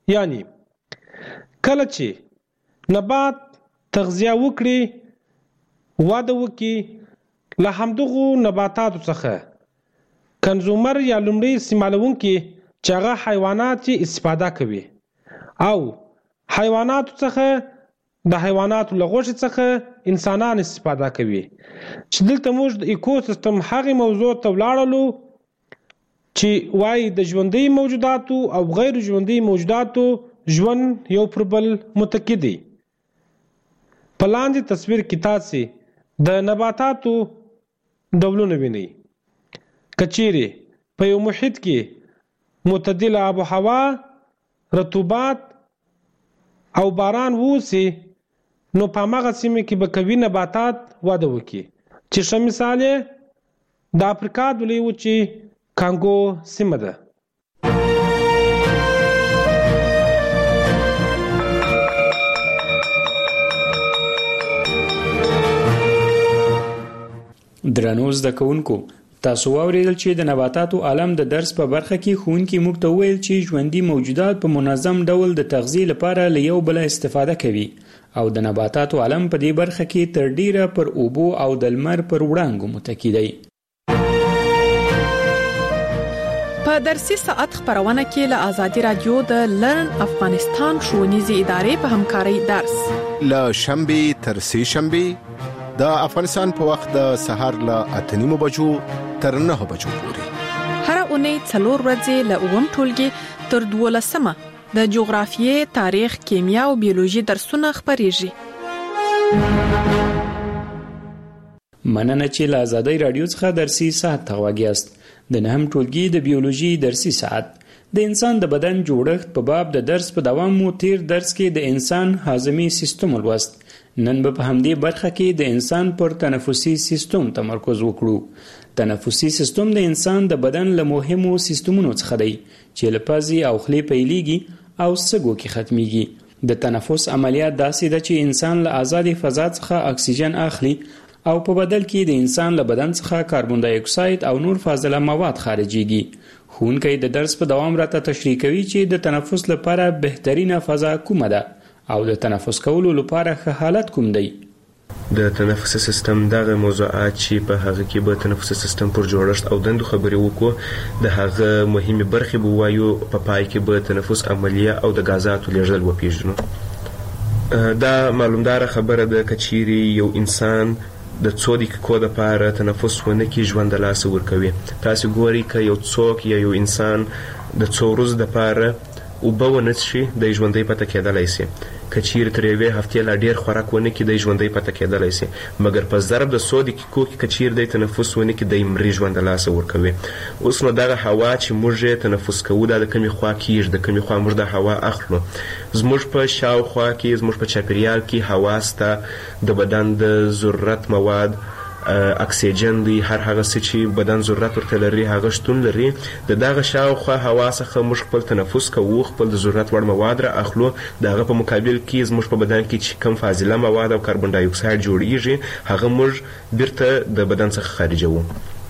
یعنی کله چې نبات تغذیه وکړي واده وکړي له همدغو نباتاتو څخه کنزومر یا لومړی استعمالونکي چې هغه حیوانات چې استفاده کوي او حیواناتو څخه د حیواناتو له غوښې څخه انسانان استفاده کوي چې دلته موږ د ایکوسیستم هغې موضوع ته ولاړلو چې وایي د ژوندي موجوداتو او غیر ژوندي موجوداتو ژوند یو پر بل متکی دی. په لاندې تصویر کې تاسې د نباتاتو ډولونه وینئ. که چیرې په یو محیط کې معتدله آب و هوا، رطوبت او باران ووسي نو په هماغه سیمه کې به قوي نباتات وده وکړي چې ښه مثال یې د افریقا د لویې وچې کانګو سیمه ده. درنو زده کوونکو، تاسو واوریدل چې د نباتاتو عالم د درس په برخه کې ښوونکي موږ ته وویل چې ژوندي موجودات په منظم ډول د تغذیې لپاره له یو بله استفاده کوي او د نباتاتو عالم په دې برخه کې تر ډیره پر اوبو او د لمر پر وړانګو متکی دی. په درسي ساعت خبرونه کې له آزادي رادیو د لرن افغانستان ښوونیزې ادارې په همکارۍ درس له شنبه تر سه شنبه د افغانستان په وخت د سحر له 8:30 بجو تر 9 بجو پورې هر اونۍ 4 ورځې له اوم ټولګي تر 12مه د جغرافیې، تاریخ، کیمیا او بیولوژي درسونه خبريږي. مننه چې له آزادۍ رادیو څخه درسي ساعت ته غواګیاست. د نهم ټولګي د بیولوژي درسي ساعت د انسان د بدن جوړښت په باب د درس په دوام مو تیر درس کې د انسان هاضمي سیستم ولوست. نن به په همدې برخه کې د انسان پر تنفسي سیستم تمرکز وکړو. تنفسي سیستم د انسان د بدن له مهمو سیستمونو څخه دی چې له پزې او خولې پیلېږي او سږو کې ختميږي. د تنفس عملیات داسې ده چې انسان له آزاد فضا څخه اکسیجن اخلي او په بدل کې د انسان له بدن څخه کاربن ډای اکساید او نور فاضله مواد خارجيږي. ښوونکی د درس په دوام راته تشریح کوي چې د تنفس لپاره بهترینه فضا کومه ده او د تنفس کولو لپاره ښه حالت کوم دی. د تنفسي سیستم دغه موضوعات چې په هغه کې به تنفسي سیستم پر جوړښت او دندو خبرې وکړو، د هغه مهمه برخې به وایو، په پای کې به تنفس عملیه او د غازاتو لیږدول وپیژنو. دا معلومدار خبره ده که چیرې یو انسان د 2 دقیقو لپاره تنفس ونه کړي ژوند د لاسه ورکوي. تاسو ګورئ که یو څوک یا یو انسان د 2 ورځو لپاره اوبه ونه څښي د ژوندۍ پاتې کېدلی شي. که چیرې تر یوې هفتې لا ډېر خوراک ونه کړي د ژوندۍ پاتې کېدلی شي، مګر په ضرب د 100 دقیقو کې که چیرې دی تنفس ونه کړي دی مري ژوند د لاسه ورکوي. اوس نو دغه هوا چې موږ یې تنفس کوو دا د کومې خوا کېږي، د کومې خوا موږ د هوا اخلو. زموږ په شاوخوا کې، زموږ په چاپېریال کې هوا سته، د بدن د ضرورت مواد اکسیجن دی، هر هغه څه چې بدن ضرورت ورته لري هغه شتون لري. د دغه شاوخوا هوا څخه موږ خپل تنفس کوو، خپل د ضرورت وړ مواد را اخلو. د هغه په مقابل کې زموږ په بدن کې چې کم فاضله مواد او کاربن ډای اکساید جوړیږي هغه موږ بیرته د بدن څخه خارجوو.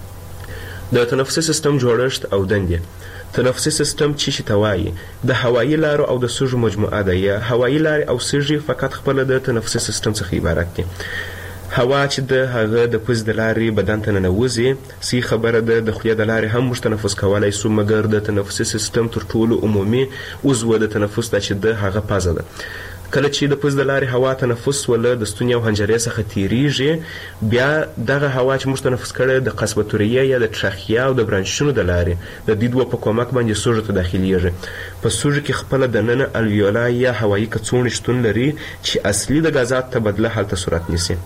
د تنفسي سیستم جوړښت او دندې. تنفسي سیستم چې ته وایي د هوایي لارو او د سږو مجموعه ده. یا هوایي لارې او سږي فقط خپل د تنفسي سیستم څخه عبارت دي. هوا چې د هغه د پوز د لارې بدن ته ننوځي، صحیح خبره ده د خولې د لارې هم موږ تنفس کولی شو، مګر د تنفسي سیستم تر ټولو عمومي عضو د تنفس ده چې د هغه پزه ده. کله چې د پوز د لارې هوا تنفس ولا د ستوني او حنجرې څخه تیریږي، بیا دغه هوا چې موږ تنفس کړي د قصبه یا د تراخیا او د برانشونو د لارې د دې دوه په کومک باندې سږو ته داخليږي. په سږو کې خپل د نن الویولا یا هوایي کڅوړې شتون لري چې اصلي د غازات تبادله حالت صورت نیسي.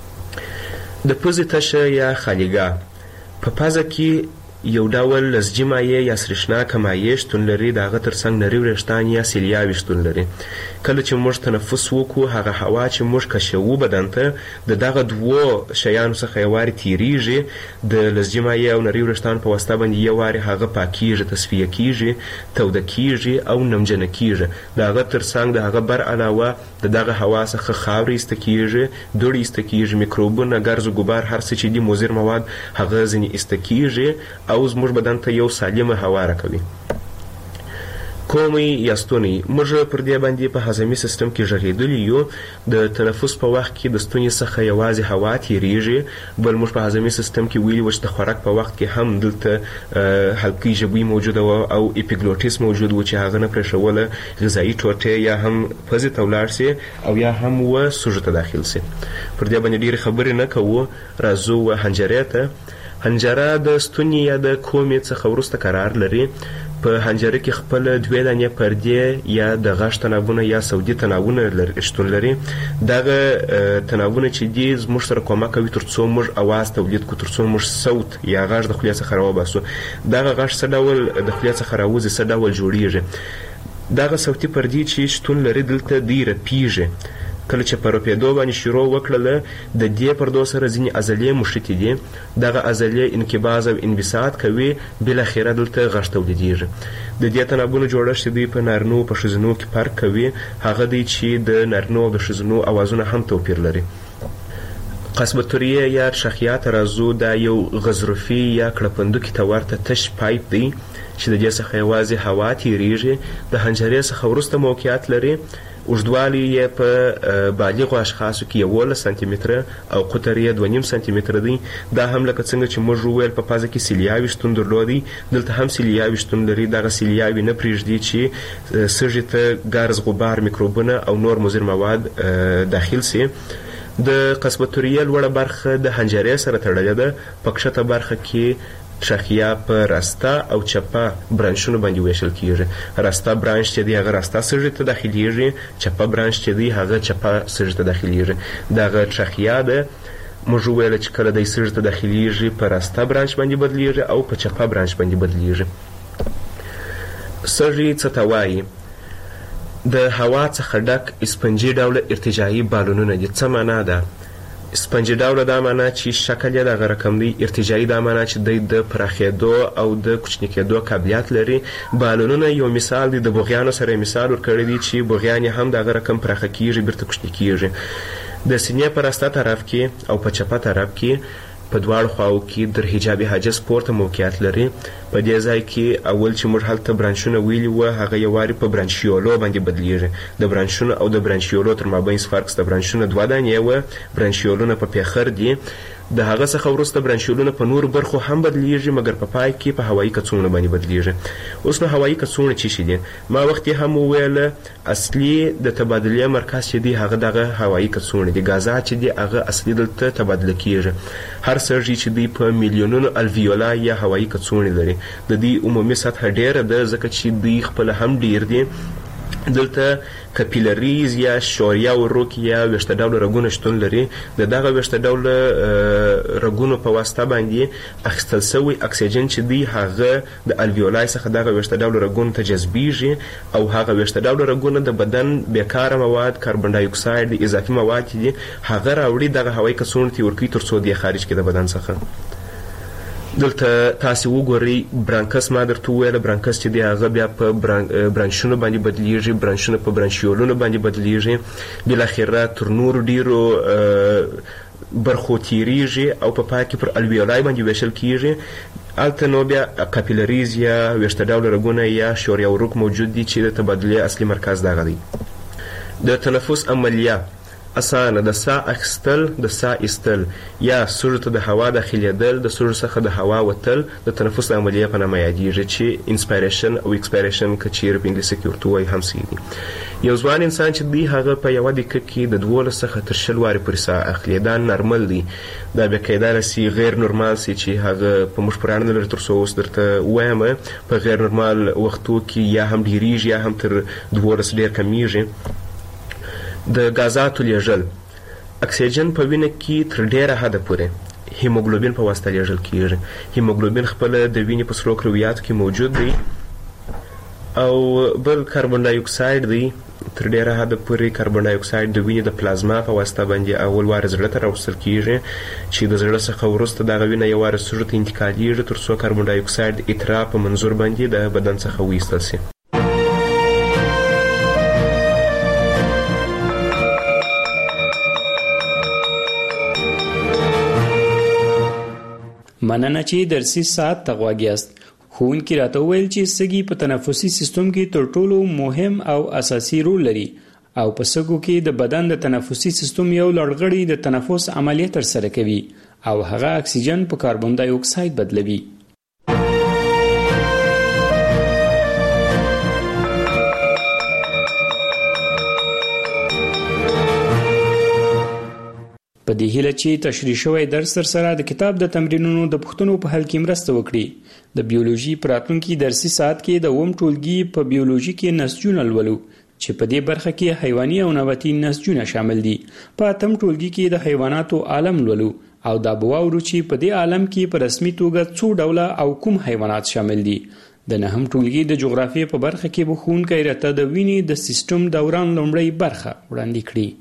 د پوزې تشه یا خالیګاه په پزه کې یو ډول لزجي مایع یا سرېښناکه مایع شتون لري. د هغه تر څنګ نري وریښتان یا سیلیاوې شتون لري. کله چې موږ تنفس وکړو هغه هوا چې موږ کشوو بدن ته د دغه دوو شیانو څخه یو وارې تیریږي، د لزجي مایع او نري وریښتان په واسطه باندې یو وارې هغه پاکیږي، تصفیه کیږي، توده کیږي او نمجنه کیږي. د هغه تر څنګ د هغه بر علاوه د دغه هوا څخه خاورې ایسته کیږي، دوړې ایسته کیږي، میکروبونه، ګرز و ګبار، هر څه چې دي مضر مواد هغه ځینې ایسته کیږي او زموږ بدن ته یو سالمه هوا راکوي. کومي یا ستوني. موږ پر دې باندې په هضمي سیستم کې غږېدلي یو. د تنفس په وخت کې د ستوني څخه یوازې هوا تیریږي، بل موږ په هضمي سیستم کې ویلي و چې د خوراک په وخت کې هم دلته حلقي ژبوي موجوده وه او اپیګلوټیس موجود و چې هغه نه پرېښوله غذایي ټوټې یا هم پزې ته ولاړ سي او یا هم و سږو ته داخل سي. پر دې باندې ډېرې خبرې نه کوو، راځو حنجرې ته. حنجره د ستوني یا د کومې څخه وروسته قرار لري. په حنجره کې خپل 2 دانې پردې یا د غږ تنابونه یا صوتي تنابونه شتون لري. دغه تنابونه چې دي زموږ سره کومک کوي تر څو موږ اواز تولید کړو، تر څو موږ صوت یا غږ د خولې څخه راوباسو. دغه غږ څه ډول د خولې څخه راوځي، څه ډول جوړیږي. دغه صوتي پردې چې شتون لري دلته دی رپیږي. کله چې په رپېدو باندې شروع وکړله د دې پردو سره ځینې عضلې مښتې دي. دغه عضلې انقباض او انبساط کوي، بالاخره دلته غږ تولیدېږي. د دې تنابونو جوړښت دوی په نارینو په ښځینو کې فرق کوي. هغه دی چې د نارینو او د ښځینو اوازونه هم توپیر لري. قصبتوریه یا شخیا ترازو دا یو غضروفي یا کړپندوکي ته ورته تش پایپ دی چې د دې څخه یوازې هوا تیریږي. د حنجرې څخه وروسته موقعیت لري. اوږدوالی یې په بالغو اشخاصو کې 11 سانتي متره او قطر یې 2.5 سانتي متره دی. دا هم لکه څنګه چې موږ وویل په پازه کې سیلیاوي شتون درلودی، دلته هم سیلیاوي شتون لري. دغه سیلیاوي نه پرېږدي چې سږي ته ګرز، غبار، میکروبونه او نور مضر مواد داخل سي. د قصبتوریه لوړه برخه د حنجرې سره تړلې ده. په کښته برخه کې شخیا په راسته او چپه برانشونو باندې ویشل کیږي. راسته برانش چې دی هغه راسته سږي ته داخليږي، چپه برانش چې دی هغه چپه سږي ته داخليږي. دغه شخیا ده موږ ویل چې کله د سږي ته داخليږي په راسته برانش باندې بدلیږي او په چپه برانش باندې بدلیږي. سږي څه ته وایي؟ د هوا څخه ډک اسپنجي ډوله ارتجاعي بالونونه دي. څه معنا ده؟ سپنجي ډوله دا معنا چې شکل یې دغه رقم دی. ارتجاعي دا معنا چې دی د پراخېدو او د کوچني کېدو قابلیت لري. بالونونه یو مثال دی. د بوغیانو سره مثال ورکړی دی چې بوغیان هم دغه رقم پراخه کیږي، بیرته کوچني کیږي. د سینې په راسته طرف کې او په چپه طرف کې په دواړو خواو کې در حجاب حاجز پورته موقعیت لري. په دې ځای کې اول چې موږ هلته برانشونه ویلي وو هغه یو واري په برانشیولو باندې بدلیږي. د برانشونو او د برانشیولو تر مابین فرق د برانشونو 2 دانې وو. برانشیولونه په پیخر دي. د هغه څخه وروسته برانشیولونه په نور برخو هم بدلیږي، مګر په پای کې په هوایي کڅوړو باندې بدلیږي. اوس نو هوایي کڅوړه څه شي دي؟ ما وخت هم ویل اصلي د تبادله مرکز چې دی هغه دغه هوایي کڅوړه دي. غازات چې دی هغه اصلي دلته تبادله کیږي. هر سږي چې دی په میلیونونو الویولا یا هوایي کڅوړې لري. د دې عمومي سطح ډیره ده ځکه چې دی خپل هم ډیر دي. دلته کپیلریز یا شوریا وروک یا ویشته ډوله رګونه شتون لري. د دغه ویشته ډوله رګونو په واسطه باندې اخیستل شوی اکسیجن چې دی هغه د الویولای څخه دغه ویشته ډوله رګونو ته جذبیږي او هغه ویشته ډوله رګونه د بدن بیکاره مواد، کاربن ډای اکساید، اضافي مواد دي هغه راوړي دغه هوایي کڅوړو ته ورکوي تر څو دی خارج کړي د بدن څخه. دلته تاسو وګورئ برانکس. ما درته وویل برانکس چې دی هغه بیا په برانشونو باندې بدلیږي، برانشونه په برانشیولونو باندې بدلیږي، بالاخره تر نورو ډیرو برخو تیریږي او په پای کې پر الویولای باندې ویشل کیږي. هلته نو بیا کاپیلریز یا ویشته ډوله رګونه یا شوریا وروک موجود دي چې د تبادلې اصلي مرکز دغه دی. د تنفس عملیه اسانه د ساه اخیستل، د ساه ایستل یا سږو ته د هوا داخلېدل، د سږو څخه د هوا وتل د تنفس عملیه په نامه یادیږي چې انسپایریشن او ایکسپایریشن که چیرې په انګلیسي کې ورته وایي هم سي دي. یو ځوان انسان چې دی هغه په یوه دقیقه کې د 12 څخه تر 20 وارې پورې ساه اخلي. دا نارمل دی. دا بیا کیدای سي غیر نورمال سي چې هغه په موږ پورې اړه نه لري تر څو اوس درته ووایم. په غیر نورمال وختو کې یا هم ډیریږي یا هم تر 12 ډېر کمیږي. د غازاتو لیږل اکسیجن په وینه کې تر ډیره حده پورې هیموګلوبین په واسطه لیږل کیږي. هیموګلوبین خپل د وینې په سرو کرویاتو کې موجود دی او بل کاربن ډای اکساید دی. تر ډیره حده پورې کاربن ډای اکساید د وینې د پلازما په واسطه باندې اول وار زړه ته راوستل کیږي چې د زړه څخه وروسته دغه وینه یو وار سږو ته انتقالیږي تر څو کاربن ډای اکساید د اترا په منظور باندې د بدن څخه وایستل سي. مننه چې درسي ساعت ته غوږ یاست. ښوونکي راته وویل چې سږي په تنفسي سیستم کې تر ټولو مهم او اساسي رول لري او په سږو کې د بدن د تنفسي سیستم یو لړغړی د تنفس عملیه ترسره کوي او هغه اکسیجن په کاربن دای اکساید بدلوي. په دې هیله چې تشریح شوی درس سره د کتاب د تمرینونو د پوښتنو په حل کې مرسته وکړي. د بیولوژي په راتلونکي درسي ساعت کې د اووم ټولګي په بیولوژي کې نسجونه لولو چې په دې برخه کې حیواني او نباتي نسجونه شامل دي. په اتم ټولګي کې د حیواناتو عالم لولو او دا به واورو چې په دې عالم کې په رسمي توګه څو ډوله او کوم حیوانات شامل دي. د نهم ټولګي د جغرافیې په برخه کې به ښوونکی راته د وینې د سیستم دوران لومړۍ برخه وړاندې کړي.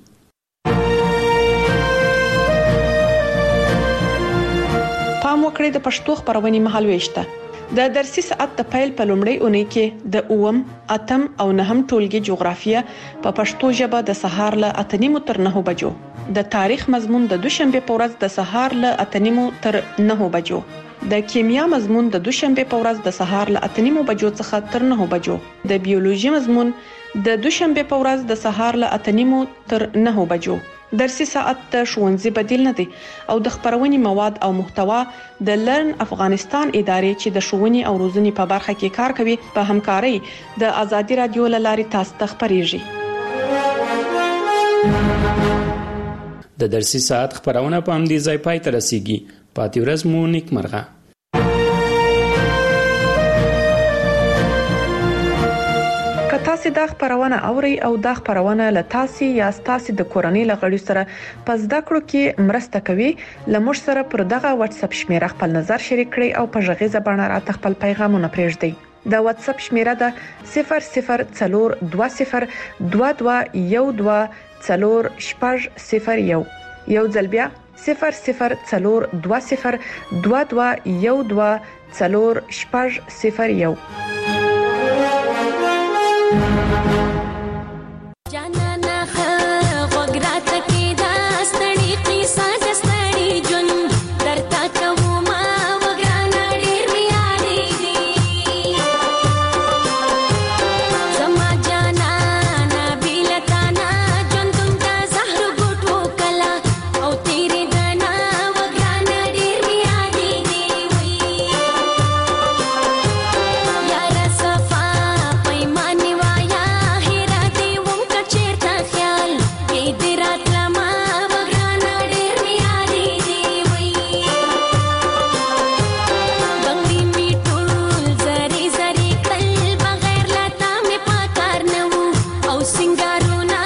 پام وکړئ د پښتو خبرونې مهالويش ته د درسي ساعت د پیل په لومړۍ اونۍ کې د اوم، اتم او نهم ټولګي جغرافیه په پښتو ژبه د سهار له 8:30 تر 9 بجو، د تاریخ مضمون د دوشنبه په ورځ د سهار له 8:30 تر 9 بجو، د کیمیا مضمون د دوشنبه په ورځ د سهار له 8:30 بجو څخه تر 9 بجو، د بیولوژي مضمون د دوشنبه په ورځ د سهار له 8:30 تر 9 بجو. درسي ساعت د ښوونځي بدیل نه دی او د خبرونې مواد او محتوا د لرن افغانستان ادارې چې د ښوونې او روزنې په برخه کې کار کوي په همکارۍ د ازادي رادیو له لارې تاسو ته خبريږي. د درسي ساعت خبرونه په همدې ځای پای ته رسیږي. پاتې ورځ مو نیکمرغه. تاسو دا خبرونه اوري او دا خبرونه له تاسو یا تاسو د کورنۍ لغړی سره په زده کړو کې مرسته کوي. لمر سره پر دغه واتس اپ شمیره خپل نظر شریک کړئ او په ژغې زبانه راته خپل پیغامونه پرېږدئ. د واتس اپ شمیره ده 002022124001. یو ځل بیا 002022124001. Singaruna